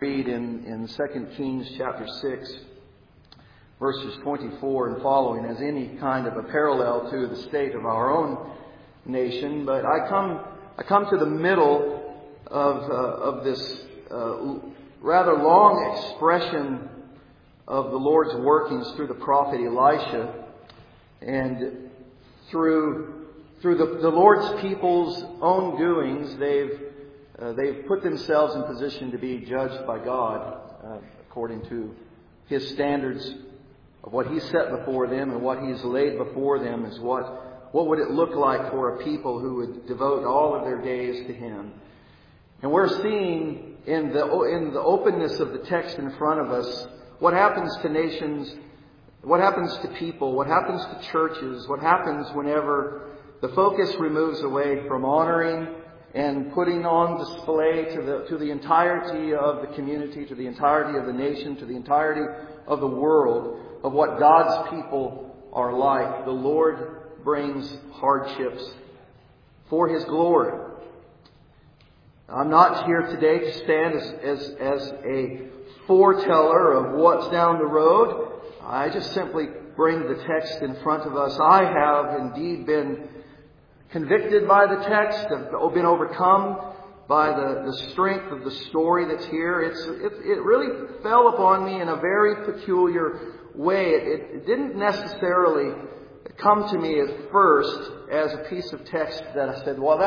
Read in 2 Kings chapter 6, verses 24 and following as any kind of a parallel to the state of our own nation. But I come to the middle of this rather long expression of the Lord's workings through the prophet Elisha, and through the Lord's people's own doings, they've put themselves in position to be judged by God according to His standards of what He set before them, and what He's laid before them is what would it look like for a people who would devote all of their days to Him. And we're seeing in the openness of the text in front of us what happens to nations, what happens to people, what happens to churches, what happens whenever the focus removes away from honoring and putting on display to the entirety of the community, to the entirety of the nation, to the entirety of the world, of what God's people are like. The Lord brings hardships for His glory. I'm not here today to stand as a foreteller of what's down the road. I just simply bring the text in front of us. I have indeed been convicted by the text, have been overcome by the strength of the story that's here. It really fell upon me in a very peculiar way. It didn't necessarily come to me at first as a piece of text that I said, well,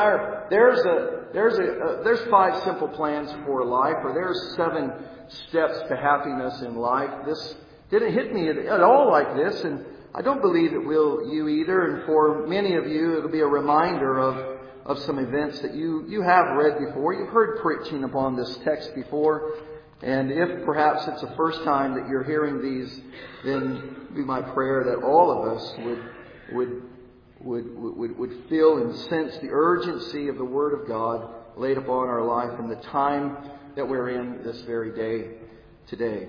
there's 5 simple plans for life, or there's 7 steps to happiness in life. This didn't hit me at all like this, and I don't believe it will you either. And for many of you, it'll be a reminder of some events that you have read before. You've heard preaching upon this text before. And if perhaps it's the first time that you're hearing these, then it would be my prayer that all of us would feel and sense the urgency of the Word of God laid upon our life in the time that we're in this very day today.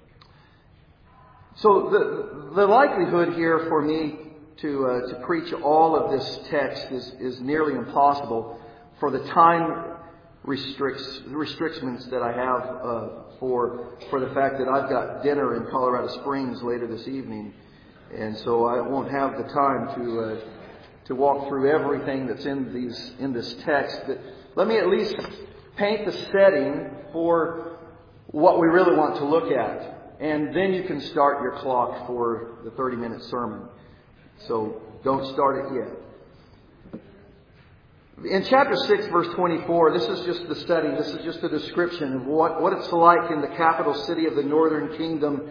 So the likelihood here for me to preach all of this text is nearly impossible for the time restrictions that I have for the fact that I've got dinner in Colorado Springs later this evening, and so I won't have the time to walk through everything that's in this text. But let me at least paint the setting for what we really want to look at. And then you can start your clock for the 30-minute sermon. So don't start it yet. In chapter 6, verse 24, this is just the study. This is just a description of what it's like in the capital city of the northern kingdom,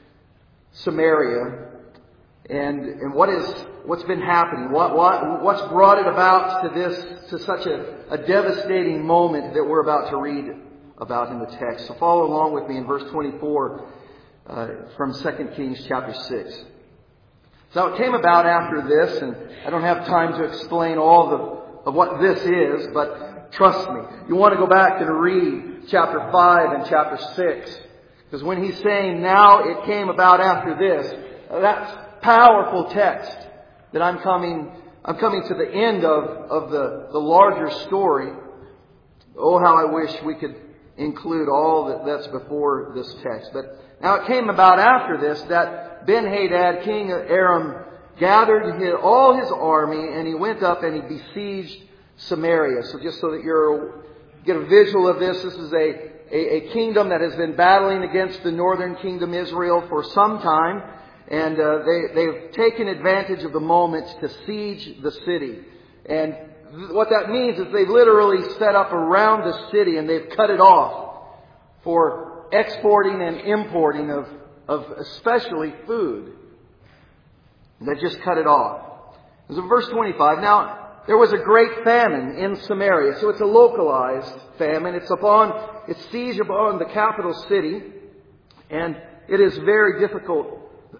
Samaria, and what's been happening. What's brought it about to such a devastating moment that we're about to read about in the text. So follow along with me in verse 24. From 2 Kings chapter 6. So it came about after this, and I don't have time to explain all of what this is, but trust me, you want to go back and read chapter 5 and chapter 6. Because when he's saying, now it came about after this, that's powerful text that I'm coming to the end of the larger story. Oh, how I wish we could include all that's before this text. But now it came about after this that Ben-Hadad, king of Aram, gathered all his army, and he went up and he besieged Samaria. So just so that you get a visual of this, this is a kingdom that has been battling against the northern kingdom Israel for some time. And they've taken advantage of the moment to siege the city. And what that means is they've literally set up around the city and they've cut it off for exporting and importing of especially food. They just cut it off. So verse 25. Now, there was a great famine in Samaria. So it's a localized famine. It's siege upon the capital city. And it is very difficult,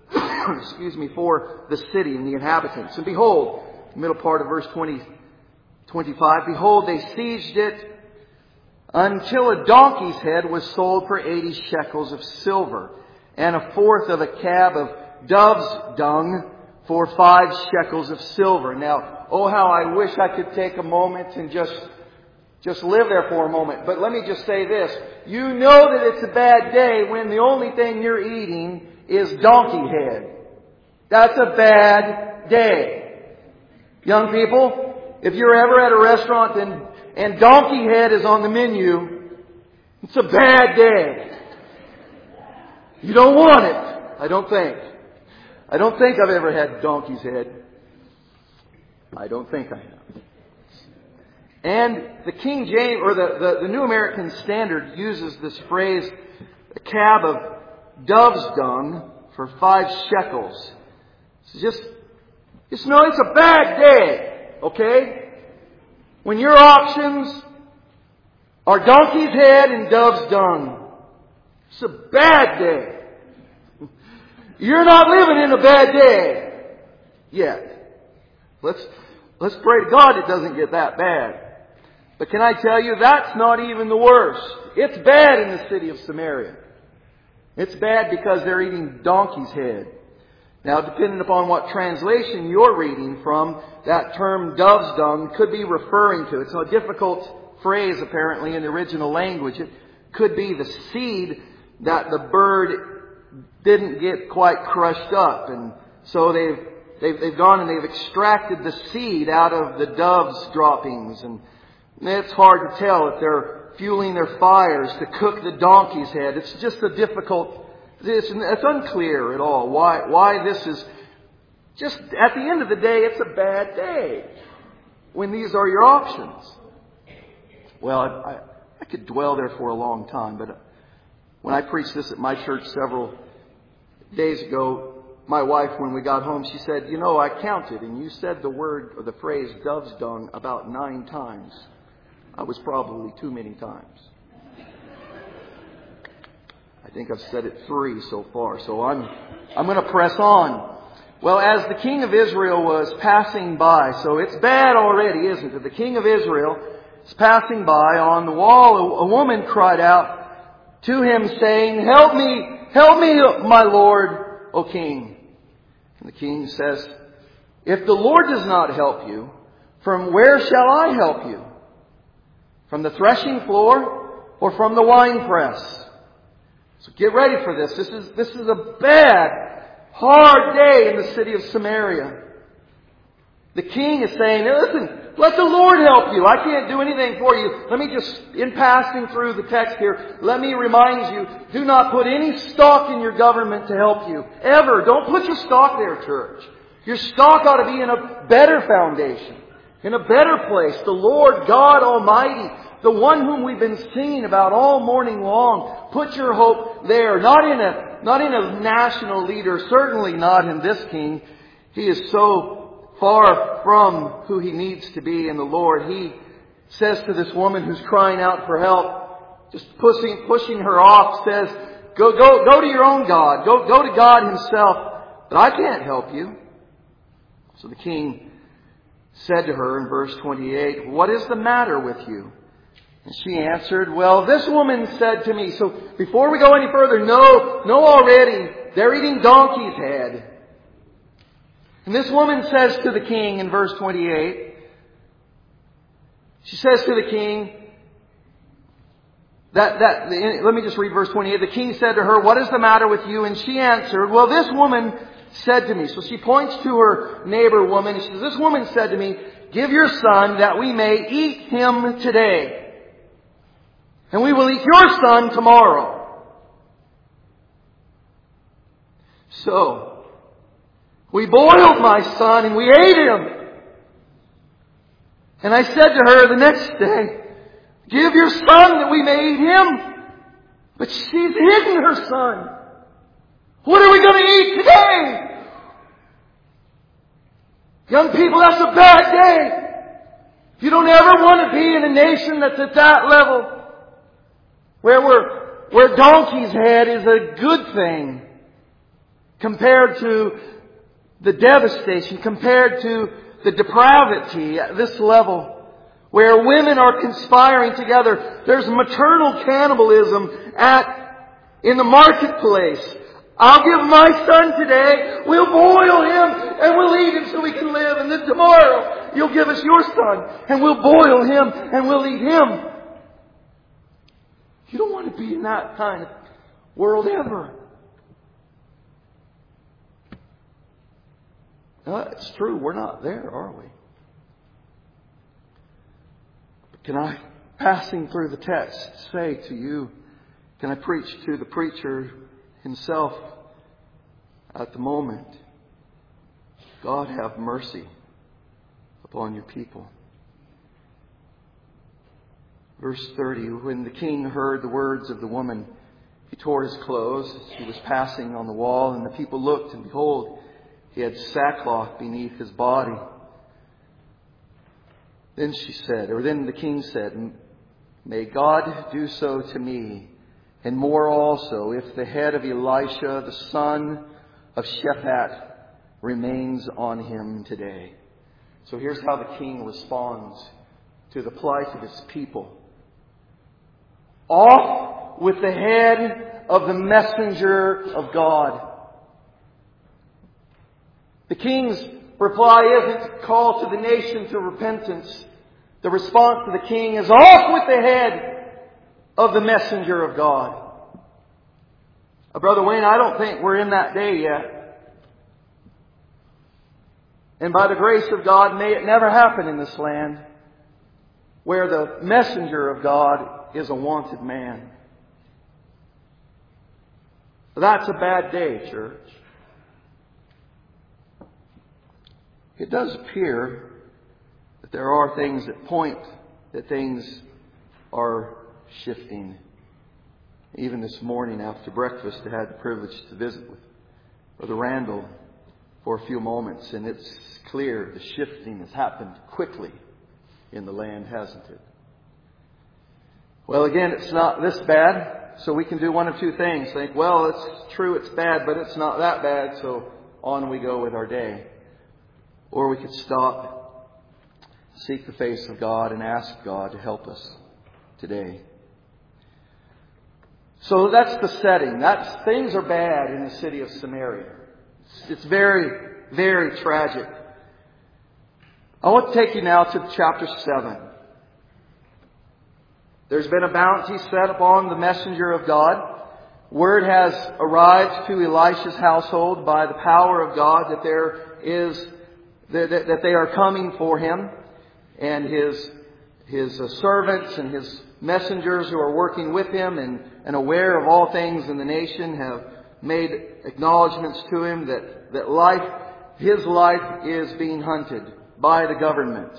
for the city and the inhabitants. And behold, middle part of verse 25. Behold, they sieged it until a donkey's head was sold for 80 shekels of silver, and a fourth of a cab of dove's dung for 5 shekels of silver. Now, oh, how I wish I could take a moment and just Just live there for a moment. But let me just say this. You know that it's a bad day when the only thing you're eating is donkey head. That's a bad day. Young people, if you're ever at a restaurant and donkey head is on the menu, it's a bad day. You don't want it, I don't think. I don't think I've ever had donkey's head. I don't think I have. And the King James, or the New American Standard uses this phrase, a cab of dove's dung for 5 shekels. So just know it's a bad day, okay? When your options are donkey's head and dove's dung. It's a bad day. You're not living in a bad day yet. Let's pray to God it doesn't get that bad. But can I tell you, that's not even the worst. It's bad in the city of Samaria. It's bad because they're eating donkey's head. Now, depending upon what translation you're reading from, that term dove's dung could be referring to. It's a difficult phrase, apparently, in the original language. It could be the seed that the bird didn't get quite crushed up. And so they've gone and they've extracted the seed out of the dove's droppings. And it's hard to tell if they're fueling their fires to cook the donkey's head. It's just a difficult... It's unclear at all why this is... Just at the end of the day, it's a bad day when these are your options. Well, I could dwell there for a long time, but when I preached this at my church several days ago, my wife, when we got home, she said, "You know, I counted, and you said the word or the phrase dove's dung about 9 times. I was probably too many times." I think I've said it 3 so far, so I'm going to press on. Well, as the king of Israel was passing by, so it's bad already, isn't it? The king of Israel is passing by. On the wall, a woman cried out to him, saying, help me, my Lord, O king." And the king says, "If the Lord does not help you, from where shall I help you? From the threshing floor or from the winepress?" So get ready for this. This is a bad, hard day in the city of Samaria. The king is saying, "Listen, let the Lord help you. I can't do anything for you." Let me just, in passing through the text here, let me remind you, do not put any stock in your government to help you. Ever. Don't put your stock there, church. Your stock ought to be in a better foundation, in a better place. The Lord God Almighty, the one whom we've been singing about all morning long. Put your hope there. Not in a national leader. Certainly not in this king. He is so far from who he needs to be in the Lord. He says to this woman who's crying out for help, just pushing her off, says, Go to your own God. Go to God himself. But I can't help you." So the king said to her in verse 28, "What is the matter with you?" And she answered, "Well, this woman said to me..." So before we go any further, know already, they're eating donkey's head. And this woman says to the king in verse 28, she says to the king, let me just read verse 28. The king said to her, "What is the matter with you?" And she answered, "Well, this woman said to me..." So she points to her neighbor woman. And she says, "This woman said to me, 'Give your son that we may eat him today. And we will eat your son tomorrow.'" So, we boiled my son and we ate him. And I said to her the next day, "Give your son that we may eat him." But she's hidden her son. What are we going to eat today? Young people, that's a bad day. You don't ever want to be in a nation that's at that level. Where donkey's head is a good thing compared to the devastation, compared to the depravity at this level. Where women are conspiring together. There's maternal cannibalism in the marketplace. "I'll give my son today. We'll boil him and we'll eat him so we can live. And then tomorrow you'll give us your son, and we'll boil him, and we'll eat him. You don't want to be in that kind of world ever. It's true, we're not there, are we? But can I, passing through the text, say to you, can I preach to the preacher himself at the moment? God have mercy upon your people. Verse 30, when the king heard the words of the woman, he tore his clothes as he was passing on the wall, and the people looked, and behold, he had sackcloth beneath his body. Then the king said, may God do so to me, and more also, if the head of Elisha, the son of Shaphat, remains on him today. So here's how the king responds to the plight of his people. Off with the head of the messenger of God. The king's reply isn't to call to the nation to repentance. The response to the king is off with the head of the messenger of God. Brother Wayne, I don't think we're in that day yet. And by the grace of God, may it never happen in this land where the messenger of God is a wanted man. That's a bad day, church. It does appear that there are things that point that things are shifting. Even this morning after breakfast, I had the privilege to visit with Brother Randall for a few moments, and it's clear the shifting has happened quickly in the land, hasn't it? Well, again, it's not this bad, so we can do one of two things. Think, well, it's true, it's bad, but it's not that bad, so on we go with our day. Or we could stop, seek the face of God, and ask God to help us today. So that's the setting. Things are bad in the city of Samaria. It's very, very tragic. I want to take you now to chapter 7. There's been a bounty set upon the messenger of God. Word has arrived to Elisha's household by the power of God that they are coming for him, and his servants and his messengers who are working with him and aware of all things in the nation have made acknowledgments to him that his life is being hunted by the government.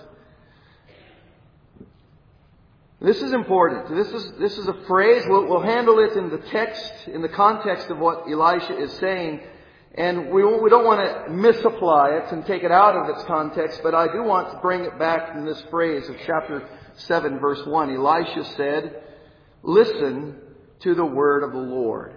This is important. This is a phrase. We'll handle it in the text, in the context of what Elisha is saying. And we don't want to misapply it and take it out of its context, but I do want to bring it back in this phrase of chapter 7, verse 1. Elisha said, listen to the word of the Lord.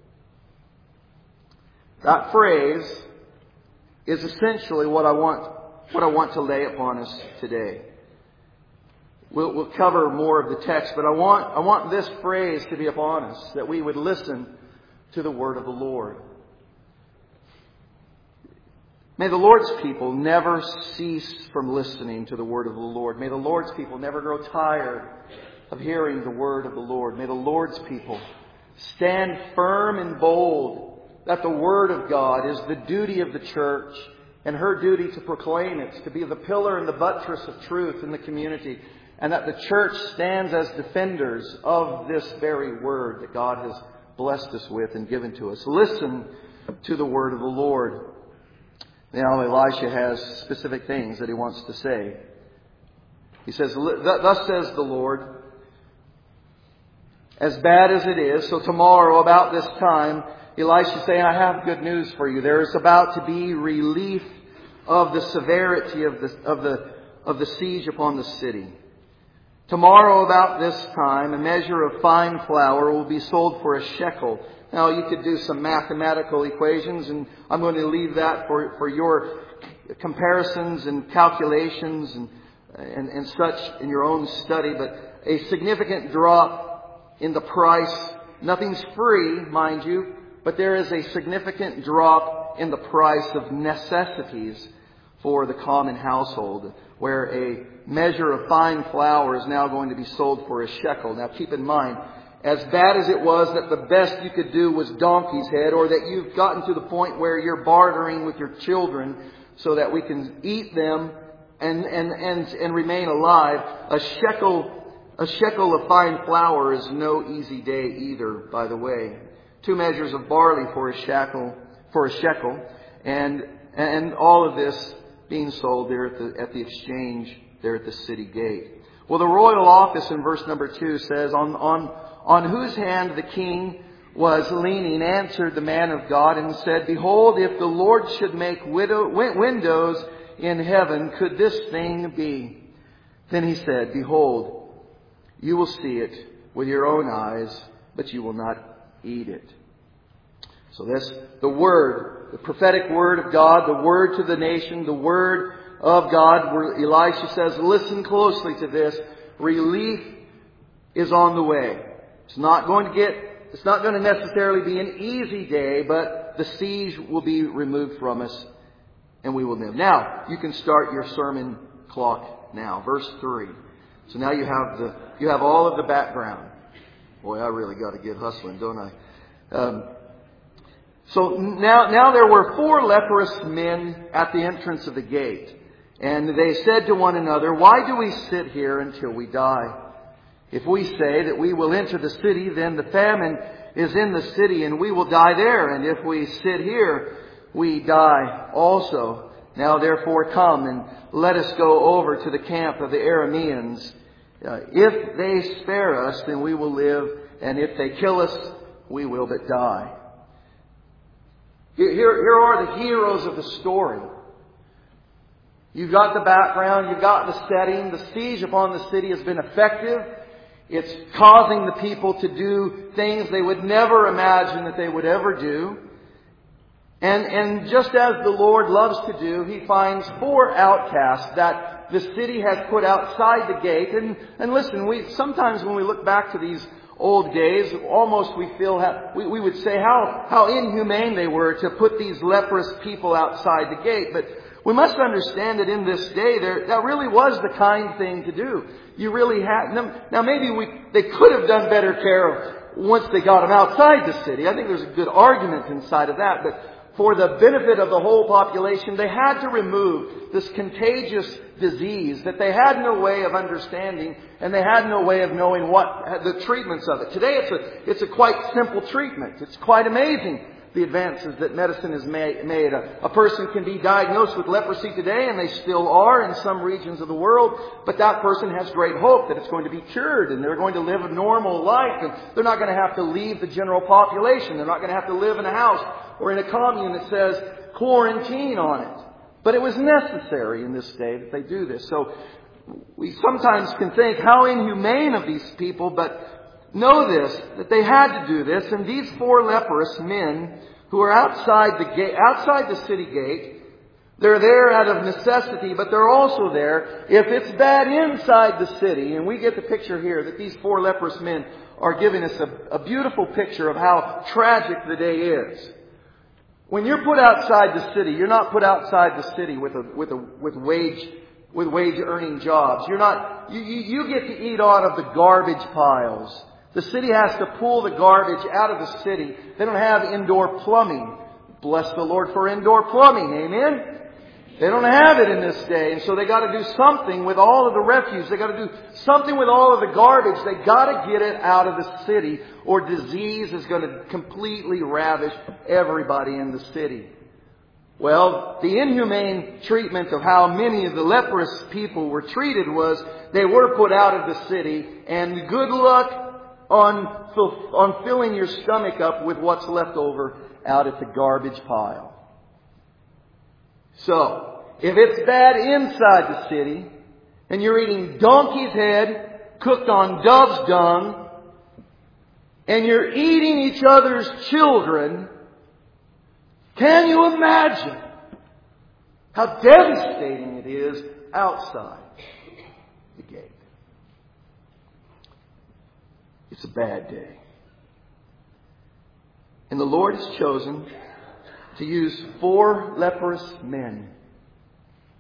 That phrase is essentially what I want to lay upon us today. We'll cover more of the text, but I want this phrase to be upon us, that we would listen to the word of the Lord. May the Lord's people never cease from listening to the word of the Lord. May the Lord's people never grow tired of hearing the word of the Lord. May the Lord's people stand firm and bold that the word of God is the duty of the church and her duty to proclaim it, to be the pillar and the buttress of truth in the community, and that the church stands as defenders of this very word that God has blessed us with and given to us. Listen to the word of the Lord. Now, Elisha has specific things that he wants to say. He says, thus says the Lord, as bad as it is, so tomorrow about this time, Elisha is saying, I have good news for you. There is about to be relief of the severity of the siege upon the city. Tomorrow about this time, a measure of fine flour will be sold for a shekel. Now, you could do some mathematical equations, and I'm going to leave that for your comparisons and calculations and such in your own study. But a significant drop in the price. Nothing's free, mind you, but there is a significant drop in the price of necessities for the common household, where a measure of fine flour is now going to be sold for a shekel. Now keep in mind, as bad as it was that the best you could do was donkey's head, or that you've gotten to the point where you're bartering with your children so that we can eat them and remain alive, a shekel of fine flour is no easy day either, by the way. 2 measures of barley for a shekel, and all of this being sold there at the exchange there at the city gate. Well, the royal office in verse number 2 says, on whose hand the king was leaning answered the man of God and said, Behold, if the Lord should make windows in heaven, could this thing be? Then he said, Behold, you will see it with your own eyes, but you will not eat it. So this, the word, the prophetic word of God, the word to the nation, the word of God, where Elisha says, listen closely to this. Relief is on the way. It's not going to necessarily be an easy day, but the siege will be removed from us and we will live. Now, you can start your sermon clock now. Verse 3. So now you have all of the background. Boy, I really got to get hustling, don't I? So now there were 4 leprous men at the entrance of the gate. And they said to one another, Why do we sit here until we die? If we say that we will enter the city, then the famine is in the city and we will die there. And if we sit here, we die also. Now therefore come and let us go over to the camp of the Arameans. If they spare us, then we will live. And if they kill us, we will but die. Here are the heroes of the story. You've got the background, you've got the setting. The siege upon the city has been effective. It's causing the people to do things they would never imagine that they would ever do. And just as the Lord loves to do, He finds 4 outcasts that the city has put outside the gate. And listen, sometimes when we look back to these old days, almost we feel we would say how inhumane they were to put these leprous people outside the gate. But we must understand that in this day, that really was the kind thing to do. You really had... Now maybe they could have done better care once they got them outside the city. I think there's a good argument inside of that. But for the benefit of the whole population, they had to remove this contagious disease that they had no way of understanding, and they had no way of knowing what the treatments of it. Today it's a quite simple treatment. It's quite amazing, the advances that medicine has made. A person can be diagnosed with leprosy today, and they still are in some regions of the world, but that person has great hope that it's going to be cured, and they're going to live a normal life, and they're not going to have to leave the general population. They're not going to have to live in a house or in a commune that says quarantine on it. But it was necessary in this day that they do this. So we sometimes can think how inhumane of these people, but know this, that they had to do this. And these 4 leprous men who are outside the city gate, they're there out of necessity, but they're also there if it's bad inside the city. And we get the picture here that these 4 leprous men are giving us a beautiful picture of how tragic the day is. When you're put outside the city, you're not put outside the city with wage earning jobs. You get to eat out of the garbage piles. The city has to pull the garbage out of the city. They don't have indoor plumbing. Bless the Lord for indoor plumbing. Amen? They don't have it in this day. And so they got to do something with all of the refuse. They got to do something with all of the garbage. They got to get it out of the city, or disease is going to completely ravish everybody in the city. Well, the inhumane treatment of how many of the leprous people were treated was they were put out of the city, and good luck on filling your stomach up with what's left over out at the garbage pile. So, if it's bad inside the city, and you're eating donkey's head cooked on dove's dung, and you're eating each other's children, can you imagine how devastating it is outside the gate? It's a bad day. And the Lord has chosen to use 4 leprous men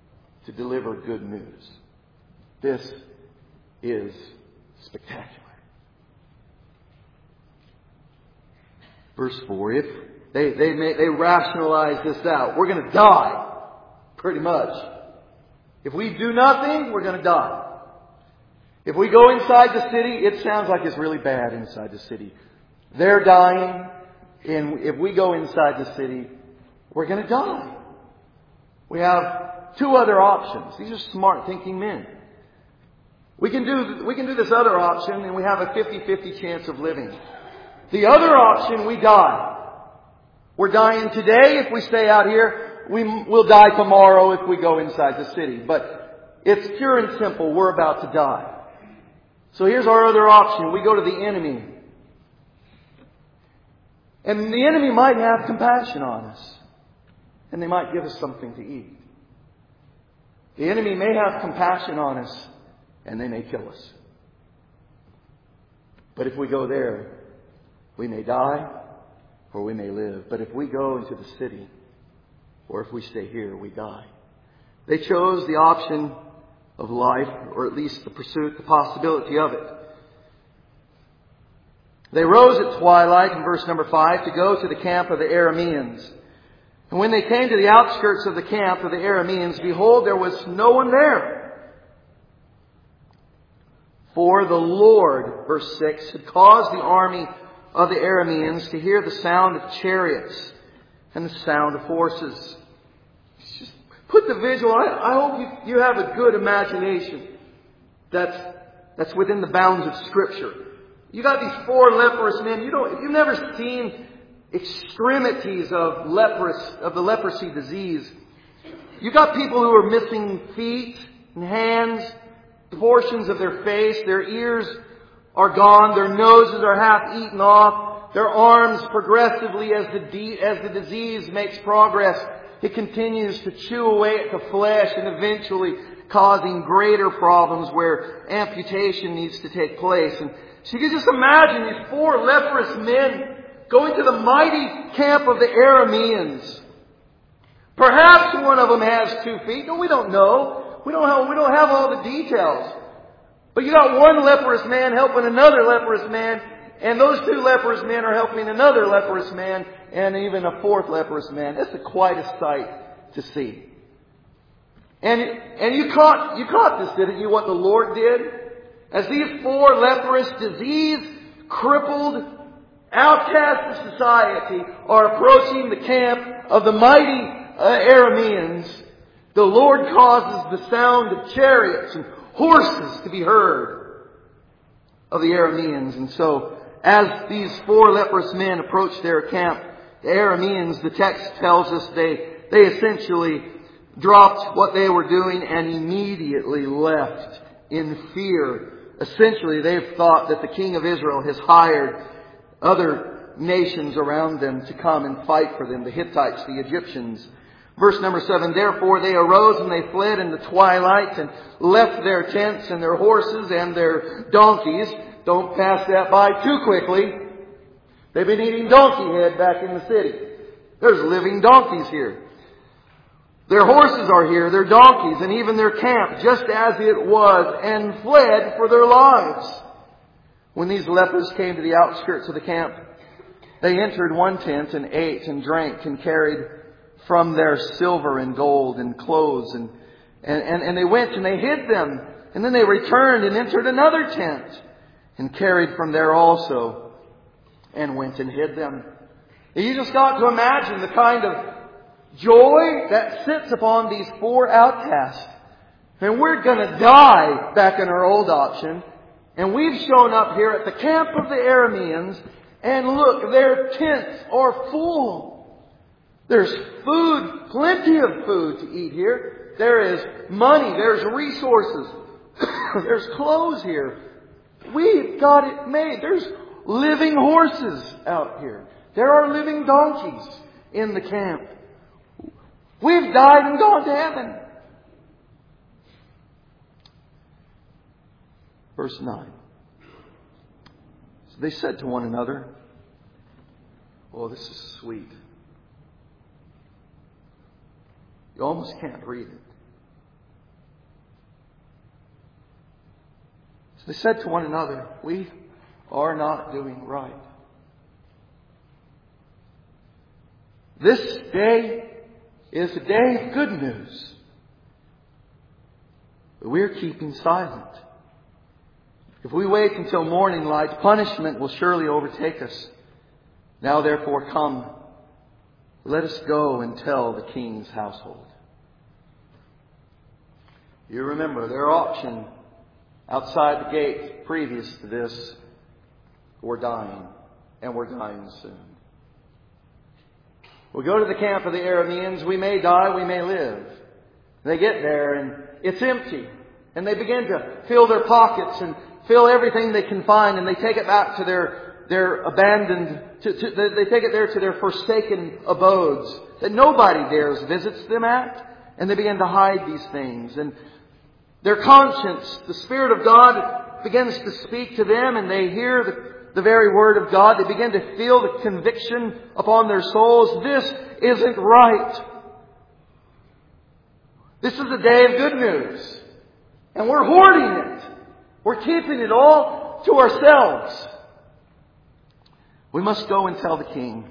to deliver good news. This is spectacular. Verse 4, if they rationalize this out. We're going to die, pretty much. If we do nothing, we're going to die. If we go inside the city, it sounds like it's really bad inside the city. They're dying, and if we go inside the city, we're going to die. We have two other options. These are smart thinking men. We can do this other option, and we have a 50-50 chance of living. The other option, we die. We're dying today if we stay out here. We'll die tomorrow if we go inside the city. But it's pure and simple. We're about to die. So here's our other option. We go to the enemy. And the enemy might have compassion on us. And they might give us something to eat. The enemy may have compassion on us. And they may kill us. But if we go there, we may die or we may live. But if we go into the city, or if we stay here, we die. They chose the option of life, or at least the pursuit, the possibility of it. They rose at twilight, in verse number 5, to go to the camp of the Arameans. And when they came to the outskirts of the camp of the Arameans, behold, there was no one there. For the Lord, verse 6, had caused the army of the Arameans to hear the sound of chariots and the sound of horses. Just put the visual. I hope you have a good imagination that's within the bounds of Scripture. You got these four leprous men. You've never seen extremities of the leprosy disease. You got people who are missing feet and hands, portions of their face, their ears are gone, their noses are half eaten off, their arms progressively as the disease makes progress, it continues to chew away at the flesh and eventually causing greater problems where amputation needs to take place. And so you can just imagine these four leprous men going to the mighty camp of the Arameans. Perhaps one of them has 2 feet. No, we don't know. We don't have all the details. But you got one leprous man helping another leprous man, and those 2 leprous men are helping another leprous man, and even a 4th leprous man. That's quite a sight to see. And you caught this, didn't you, what the Lord did? As these 4 leprous, disease-crippled outcasts of society are approaching the camp of the mighty Arameans, the Lord causes the sound of chariots and horses to be heard of the Arameans. And so, as these 4 leprous men approach their camp, the Arameans, the text tells us they essentially dropped what they were doing and immediately left in fear. Essentially, they've thought that the king of Israel has hired other nations around them to come and fight for them, the Hittites, the Egyptians. Verse number 7, therefore they arose and they fled in the twilight and left their tents and their horses and their donkeys. Don't pass that by too quickly. They've been eating donkey head back in the city. There's living donkeys here. Their horses are here, their donkeys, and even their camp, just as it was, and fled for their lives. When these lepers came to the outskirts of the camp, they entered one tent and ate and drank and carried from their silver and gold and clothes. And they went and they hid them. And then they returned and entered another tent and carried from there also and went and hid them. And you just got to imagine the kind of joy that sits upon these 4 outcasts. And we're going to die back in our old option. And we've shown up here at the camp of the Arameans. And look, their tents are full. There's food, plenty of food to eat here. There is money, there's resources, there's clothes here. We've got it made. There's living horses out here. There are living donkeys in the camp. We've died and gone to heaven. Verse 9. So they said to one another, oh, this is sweet. You almost can't read it. They said to one another, "We are not doing right." This day is a day of good news. But we're keeping silent. If we wait until morning light, punishment will surely overtake us. Now therefore come, let us go and tell the king's household. You remember their auction outside the gate previous to this were dying, and we're dying soon. We go to the camp of the Arameans. We may die, we may live. They get there and it's empty. And they begin to fill their pockets and fill everything they can find, and they take it back to their abandoned, they take it there to their forsaken abodes that nobody dares visits them at. And they begin to hide these things. And their conscience, the Spirit of God begins to speak to them, and they hear the very Word of God. They begin to feel the conviction upon their souls. This isn't right. This is a day of good news. And we're hoarding it. We're keeping it all to ourselves. We must go and tell the king.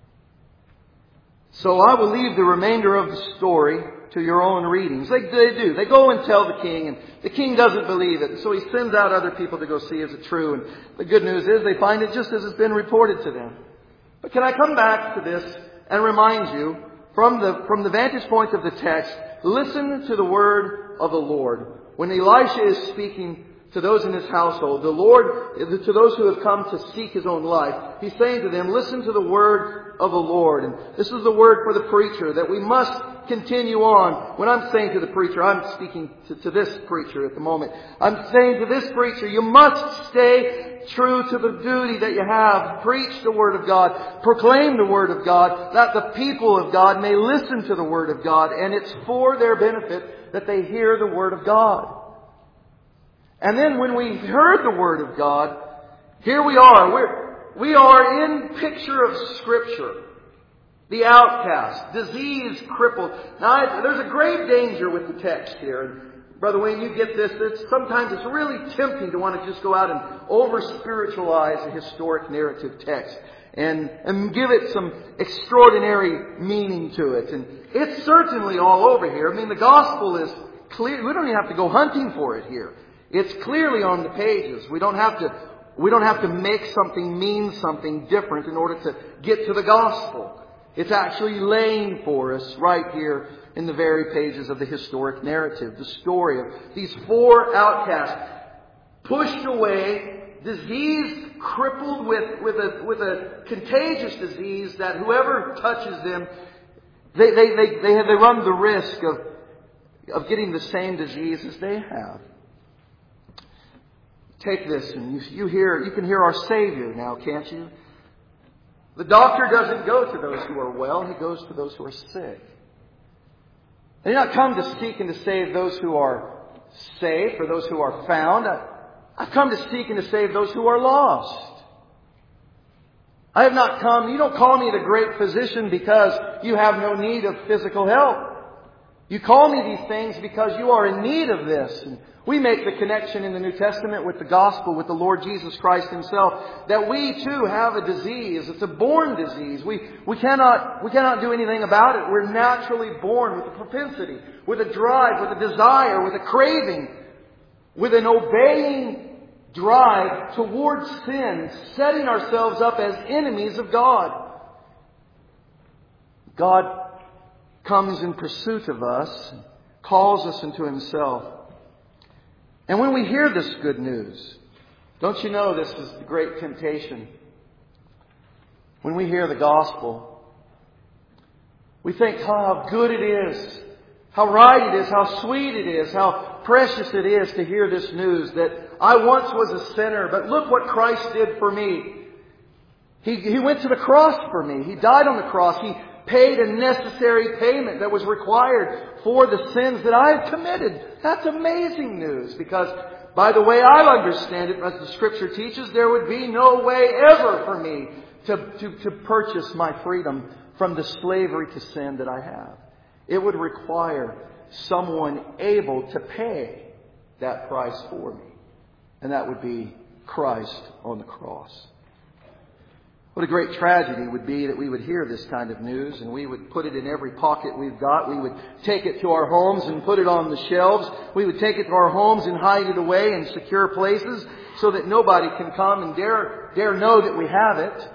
So I will leave the remainder of the story to your own readings. They do. They go and tell the king, and the king doesn't believe it. So he sends out other people to go see is it true. And the good news is they find it just as it's been reported to them. But can I come back to this and remind you, from the vantage point of the text, listen to the word of the Lord. When Elisha is speaking to those in his household, the Lord, to those who have come to seek his own life, he's saying to them, listen to the word of the Lord. And this is the word for the preacher, that we must continue on. When I'm saying to the preacher, I'm speaking to this preacher at the moment. I'm saying to this preacher, you must stay true to the duty that you have. Preach the Word of God. Proclaim the Word of God, that the people of God may listen to the Word of God. And it's for their benefit that they hear the Word of God. And then when we heard the Word of God, here we are. We are in picture of Scripture. The outcast, disease crippled. Now, there's a great danger with the text here. And Brother Wayne, you get this. Sometimes it's really tempting to want to just go out and over-spiritualize a historic narrative text and give it some extraordinary meaning to it. And it's certainly all over here. I mean, the gospel is clear. We don't even have to go hunting for it here. It's clearly on the pages. We don't have to make something mean something different in order to get to the gospel. It's actually laying for us right here in the very pages of the historic narrative. The story of these four outcasts, pushed away, disease crippled with a contagious disease that whoever touches them, they run the risk of getting the same disease as they have. Take this, and you can hear our Savior now, can't you? The doctor doesn't go to those who are well, he goes to those who are sick. They do not come to seek and to save those who are safe or those who are found. I've come to seek and to save those who are lost. I have not come, you don't call me the great physician because you have no need of physical help. You call me these things because you are in need of this. And we make the connection in the New Testament with the gospel, with the Lord Jesus Christ Himself, that we too have a disease. It's a born disease. We cannot do anything about it. We're naturally born with a propensity, with a drive, with a desire, with a craving, with an obeying drive towards sin, setting ourselves up as enemies of God. God comes in pursuit of us, calls us into Himself. And when we hear this good news, don't you know this is the great temptation? When we hear the gospel, we think how good it is, how right it is, how sweet it is, how precious it is to hear this news that I once was a sinner, but look what Christ did for me. He went to the cross for me. He died on the cross. He paid a necessary payment that was required for the sins that I have committed. That's amazing news, because by the way I understand it, as the Scripture teaches, there would be no way ever for me to purchase my freedom from the slavery to sin that I have. It would require someone able to pay that price for me. And that would be Christ on the cross. What a great tragedy it would be that we would hear this kind of news and we would put it in every pocket we've got. We would take it to our homes and put it on the shelves. We would take it to our homes and hide it away in secure places so that nobody can come and dare know that we have it.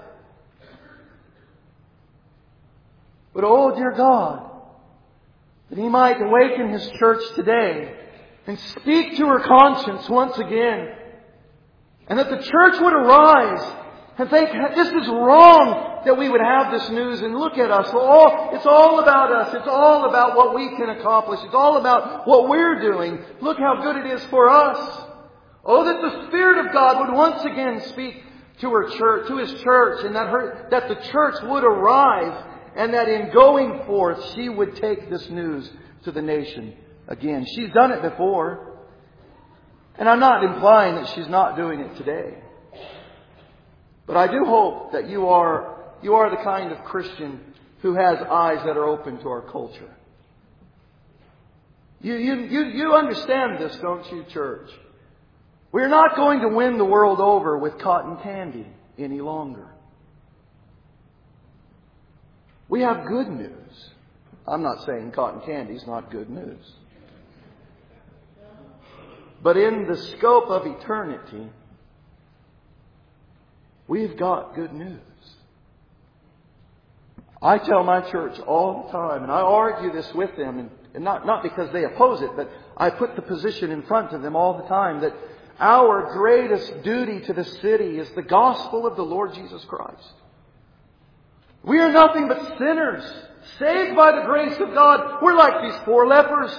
But oh, dear God, that He might awaken His church today and speak to her conscience once again. And that the church would arise and think, this is wrong that we would have this news. And look at us. It's all about us. It's all about what we can accomplish. It's all about what we're doing. Look how good it is for us. Oh, that the Spirit of God would once again speak to her church, to His church, and that the church would arise, and that in going forth, she would take this news to the nation again. She's done it before. And I'm not implying that she's not doing it today. But I do hope that you are the kind of Christian who has eyes that are open to our culture. You understand this, don't you, church? We're not going to win the world over with cotton candy any longer. We have good news. I'm not saying cotton candy is not good news. But in the scope of eternity, we've got good news. I tell my church all the time, and I argue this with them, and not because they oppose it, but I put the position in front of them all the time, that our greatest duty to the city is the gospel of the Lord Jesus Christ. We are nothing but sinners, saved by the grace of God. We're like these 4 lepers.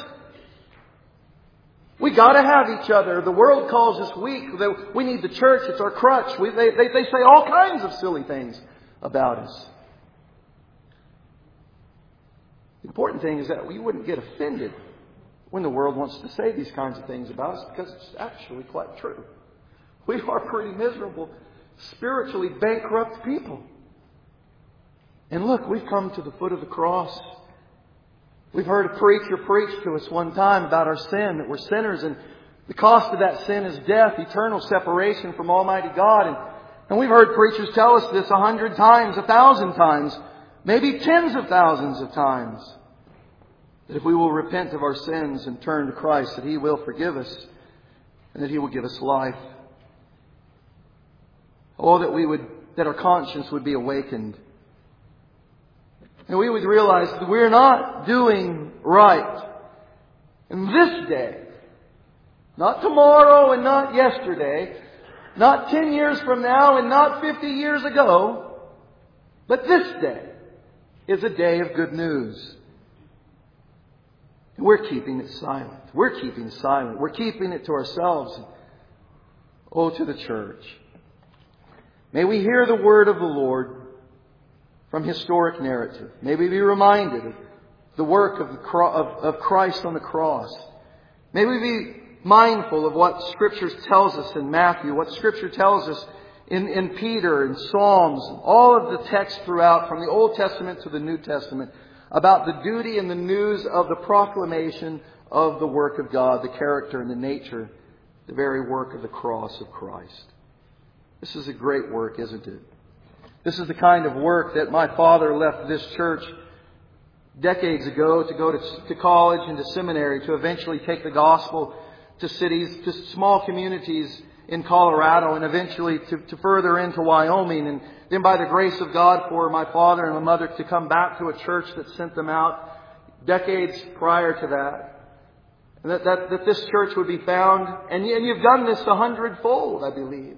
We got to have each other. The world calls us weak. We need the church. It's our crutch. They say all kinds of silly things about us. The important thing is that we wouldn't get offended when the world wants to say these kinds of things about us, because it's actually quite true. We are pretty miserable, spiritually bankrupt people. And look, we've come to the foot of the cross. We've heard a preacher preach to us one time about our sin, that we're sinners, and the cost of that sin is death, eternal separation from Almighty God. And we've heard preachers tell us this 100 times, 1,000 times, maybe tens of thousands of times, that if we will repent of our sins and turn to Christ, that He will forgive us and that He will give us life. Oh, that our conscience would be awakened. And we would realize that we're not doing right in this day. Not tomorrow and not yesterday. Not 10 years from now and not 50 years ago. But this day is a day of good news. And we're keeping it silent. We're keeping it silent. We're keeping it to ourselves. Oh, to the church. May we hear the word of the Lord from historic narrative. May we be reminded of the work of Christ on the cross. May we be mindful of what Scripture tells us in Matthew, what Scripture tells us in Peter and Psalms, all of the text throughout, from the Old Testament to the New Testament, about the duty and the news of the proclamation of the work of God, the character and the nature, the very work of the cross of Christ. This is a great work, isn't it? This is the kind of work that my father left this church decades ago to go to college and to seminary, to eventually take the gospel to cities, to small communities in Colorado, and eventually to further into Wyoming. And then by the grace of God for my father and my mother to come back to a church that sent them out decades prior to that. And that this church would be found. And you've done this 100-fold, I believe.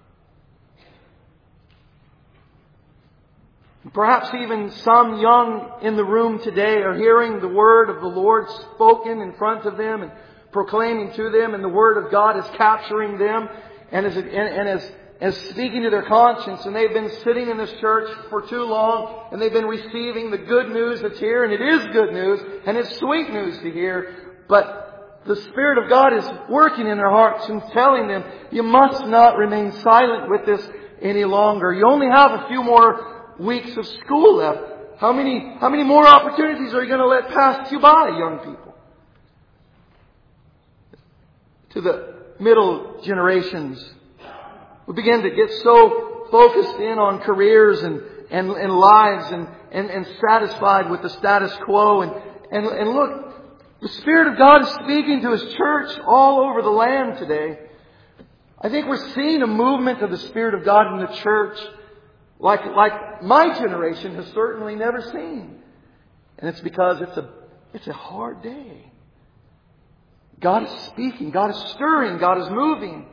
Perhaps even some young in the room today are hearing the word of the Lord spoken in front of them and proclaiming to them, and the word of God is capturing them and is speaking to their conscience. And they've been sitting in this church for too long, and they've been receiving the good news that's here, and it is good news, and it's sweet news to hear. But the Spirit of God is working in their hearts and telling them, you must not remain silent with this any longer. You only have a few more weeks of school left. How many more opportunities are you going to let pass you by, young people? To the middle generations. We begin to get so focused in on careers and lives and satisfied with the status quo. And look, the Spirit of God is speaking to His church all over the land today. I think we're seeing a movement of the Spirit of God in the church like my generation has certainly never seen. And it's because it's a hard day. God is speaking. God is stirring. God is moving.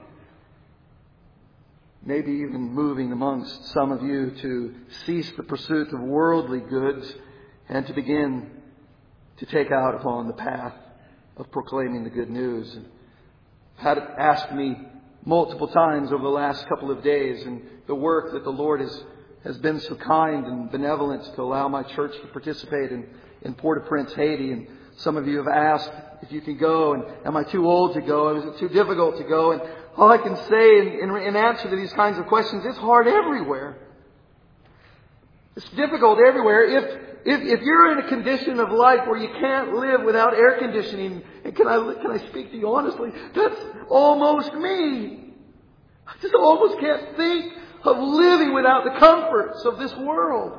Maybe even moving amongst some of you to cease the pursuit of worldly goods and to begin to take out upon the path of proclaiming the good news. And had it asked me multiple times over the last couple of days, and the work that the Lord has been so kind and benevolent to allow my church to participate in Port-au-Prince, Haiti. And some of you have asked if you can go, and am I too old to go? Is it too difficult to go? And all I can say in answer to these kinds of questions, it's hard everywhere. It's difficult everywhere. If you're in a condition of life where you can't live without air conditioning, and can I speak to you honestly? That's almost me. I just almost can't think of living without the comforts of this world.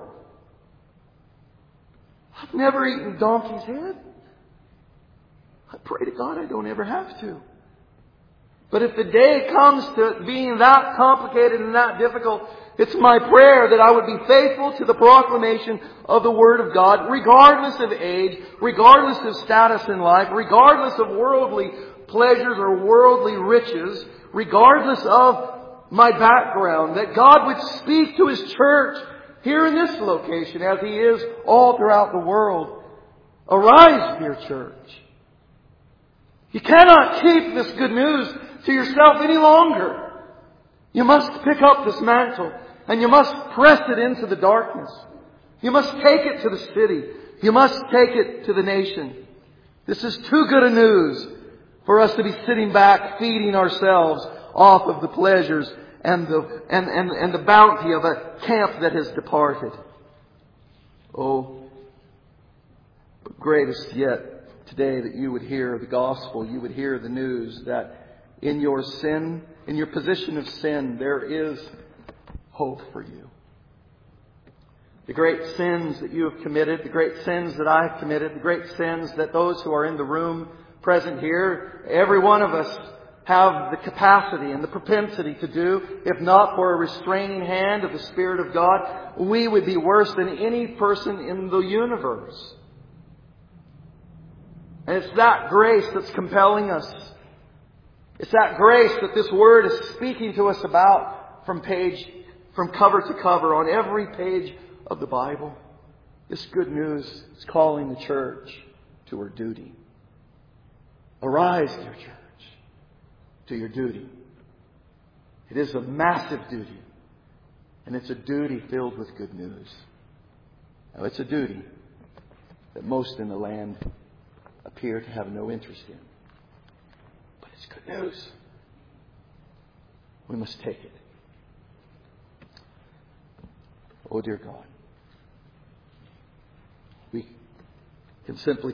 I've never eaten donkey's head. I pray to God I don't ever have to. But if the day comes to it being that complicated and that difficult, it's my prayer that I would be faithful to the proclamation of the Word of God, regardless of age, regardless of status in life, regardless of worldly pleasures or worldly riches, regardless of my background, that God would speak to His church here in this location as He is all throughout the world. Arise, dear church. You cannot keep this good news to yourself any longer. You must pick up this mantle and you must press it into the darkness. You must take it to the city. You must take it to the nation. This is too good a news for us to be sitting back feeding ourselves off of the pleasures and the bounty of a camp that has departed. Oh, but greatest yet today that you would hear the gospel, you would hear the news that in your sin, in your position of sin, there is hope for you. The great sins that you have committed, the great sins that I have committed, the great sins that those who are in the room present here, every one of us have the capacity and the propensity to do. If not for a restraining hand of the Spirit of God, we would be worse than any person in the universe. And it's that grace that's compelling us. It's that grace that this Word is speaking to us about from cover to cover on every page of the Bible. This good news is calling the church to her duty. Arise, dear church, to your duty. It is a massive duty. And it's a duty filled with good news. Now, it's a duty that most in the land appear to have no interest in. But it's good news. We must take it. Oh, dear God. We can simply